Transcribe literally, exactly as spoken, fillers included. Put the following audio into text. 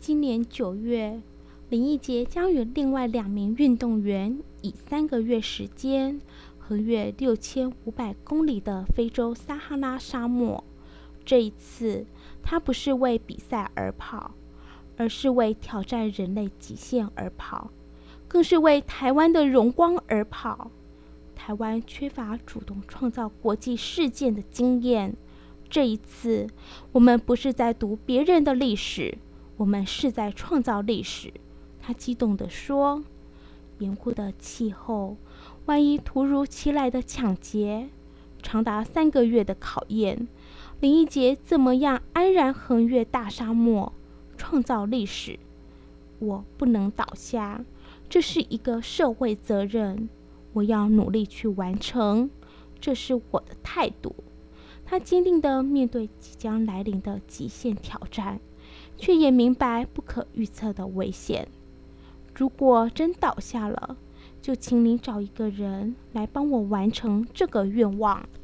今年九月，林义杰将与另外两名运动员以三个月时间横越六千五百公里的非洲撒哈拉沙漠。这一次，他不是为比赛而跑，而是为挑战人类极限而跑，更是为台湾的荣光而跑。台湾缺乏主动创造国际事件的经验，这一次，我们不是在读别人的历史，我们是在创造历史。他激动地说：“严酷的气候，万一突如其来的抢劫，长达三个月的考验，林义杰怎么样安然横越大沙漠，创造历史？我不能倒下，这是一个社会责任，我要努力去完成，这是我的态度。”他坚定地面对即将来临的极限挑战，却也明白不可预测的危险。如果真倒下了，就请你找一个人来帮我完成这个愿望。